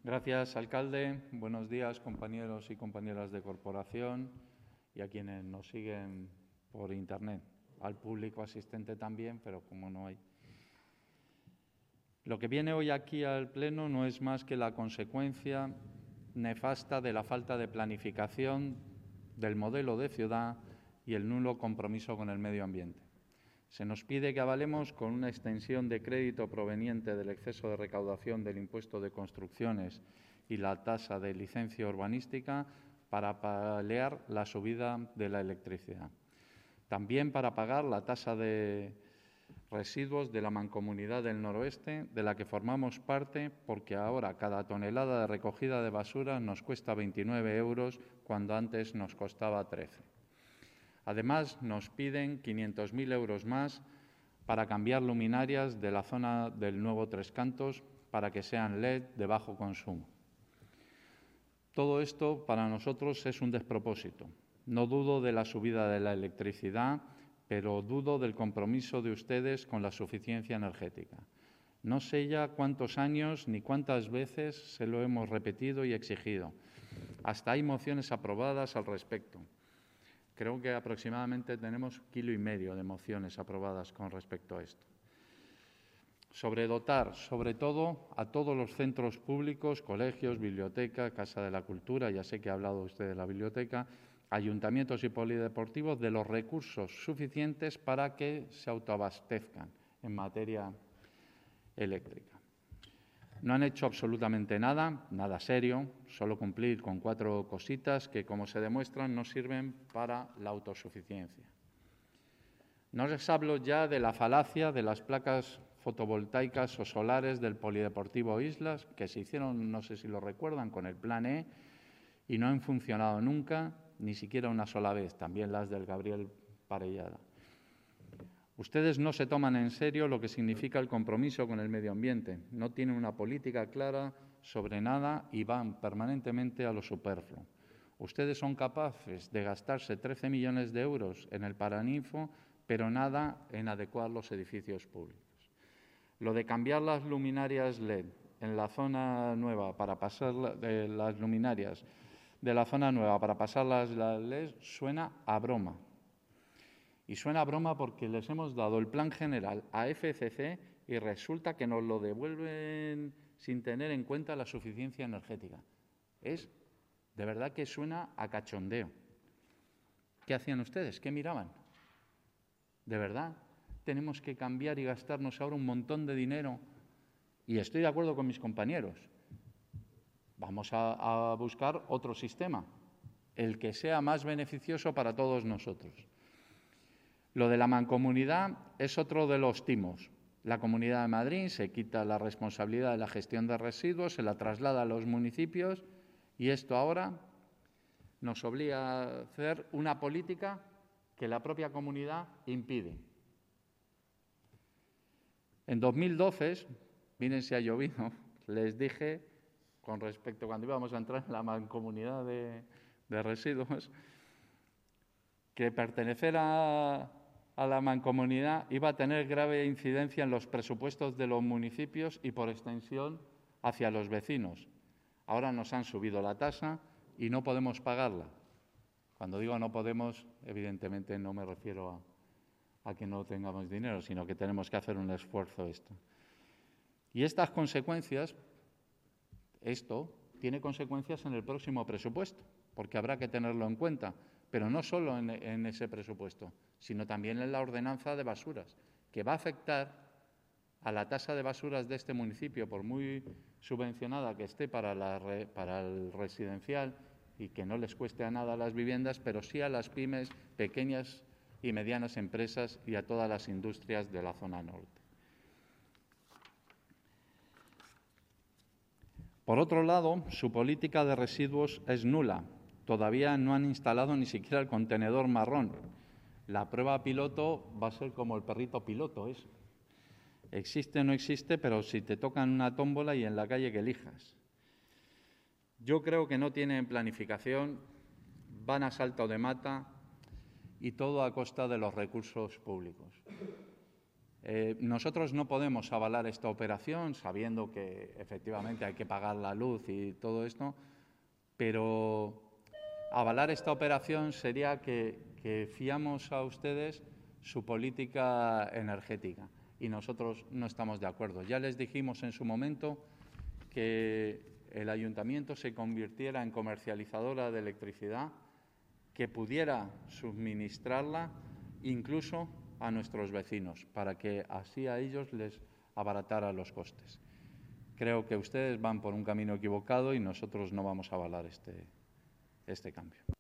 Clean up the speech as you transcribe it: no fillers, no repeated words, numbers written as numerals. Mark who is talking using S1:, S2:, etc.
S1: Gracias, alcalde. Buenos días, compañeros y compañeras de corporación y a quienes nos siguen por Internet. Al público asistente también, pero como no hay. Lo que viene hoy aquí al Pleno no es más que la consecuencia nefasta de la falta de planificación del modelo de ciudad y el nulo compromiso con el medio ambiente. Se nos pide que avalemos con una extensión de crédito proveniente del exceso de recaudación del impuesto de construcciones y la tasa de licencia urbanística para paliar la subida de la electricidad. También para pagar la tasa de residuos de la Mancomunidad del Noroeste, de la que formamos parte, porque ahora cada tonelada de recogida de basura nos cuesta 29 euros, cuando antes nos costaba 13. Además, nos piden 500.000 euros más para cambiar luminarias de la zona del nuevo Tres Cantos para que sean LED de bajo consumo. Todo esto para nosotros es un despropósito. No dudo de la subida de la electricidad, pero dudo del compromiso de ustedes con la suficiencia energética. No sé ya cuántos años ni cuántas veces se lo hemos repetido y exigido. Hasta hay mociones aprobadas al respecto. Creo que aproximadamente tenemos 1,5 kilos de mociones aprobadas con respecto a esto. Sobredotar, sobre todo, a todos los centros públicos, colegios, biblioteca, Casa de la Cultura, ya sé que ha hablado usted de la biblioteca, ayuntamientos y polideportivos, de los recursos suficientes para que se autoabastezcan en materia eléctrica. No han hecho absolutamente nada, nada serio, solo cumplir con 4 cositas que, como se demuestran, no sirven para la autosuficiencia. No les hablo ya de la falacia de las placas fotovoltaicas o solares del Polideportivo Islas, que se hicieron, no sé si lo recuerdan, con el Plan E y no han funcionado nunca, ni siquiera una sola vez, también las del Gabriel Parellada. Ustedes no se toman en serio lo que significa el compromiso con el medio ambiente, no tienen una política clara sobre nada y van permanentemente a lo superfluo. Ustedes son capaces de gastarse 13 millones de euros en el Paraninfo, pero nada en adecuar los edificios públicos. Lo de cambiar las luminarias LED en la zona nueva para pasar las luminarias de la zona nueva para pasarlas las LED suena a broma. Y suena a broma porque les hemos dado el plan general a FCC y resulta que nos lo devuelven sin tener en cuenta la suficiencia energética. De verdad que suena a cachondeo. ¿Qué hacían ustedes? ¿Qué miraban? ¿De verdad tenemos que cambiar y gastarnos ahora un montón de dinero? Y estoy de acuerdo con mis compañeros. Vamos a buscar otro sistema, el que sea más beneficioso para todos nosotros. Lo de la mancomunidad es otro de los timos. La Comunidad de Madrid se quita la responsabilidad de la gestión de residuos, se la traslada a los municipios y esto ahora nos obliga a hacer una política que la propia comunidad impide. En 2012, miren si ha llovido, les dije, con respecto cuando íbamos a entrar en la mancomunidad de residuos, que pertenecer a la mancomunidad iba a tener grave incidencia en los presupuestos de los municipios y, por extensión, hacia los vecinos. Ahora nos han subido la tasa y no podemos pagarla. Cuando digo no podemos, evidentemente no me refiero a que no tengamos dinero, sino que tenemos que hacer un esfuerzo esto. Y estas consecuencias, esto tiene consecuencias en el próximo presupuesto, porque habrá que tenerlo en cuenta. Pero no solo en ese presupuesto, sino también en la ordenanza de basuras, que va a afectar a la tasa de basuras de este municipio, por muy subvencionada que esté para el residencial y que no les cueste a nada las viviendas, pero sí a las pymes, pequeñas y medianas empresas y a todas las industrias de la zona norte. Por otro lado, su política de residuos es nula. Todavía no han instalado ni siquiera el contenedor marrón. La prueba piloto va a ser como el perrito piloto. Existe o no existe, pero si te tocan una tómbola y en la calle que elijas. Yo creo que no tienen planificación, van a salto de mata y todo a costa de los recursos públicos. Nosotros no podemos avalar esta operación sabiendo que efectivamente hay que pagar la luz y todo esto, pero avalar esta operación sería que fiamos a ustedes su política energética y nosotros no estamos de acuerdo. Ya les dijimos en su momento que el ayuntamiento se convirtiera en comercializadora de electricidad, que pudiera suministrarla incluso a nuestros vecinos, para que así a ellos les abaratara los costes. Creo que ustedes van por un camino equivocado y nosotros no vamos a avalar este cambio.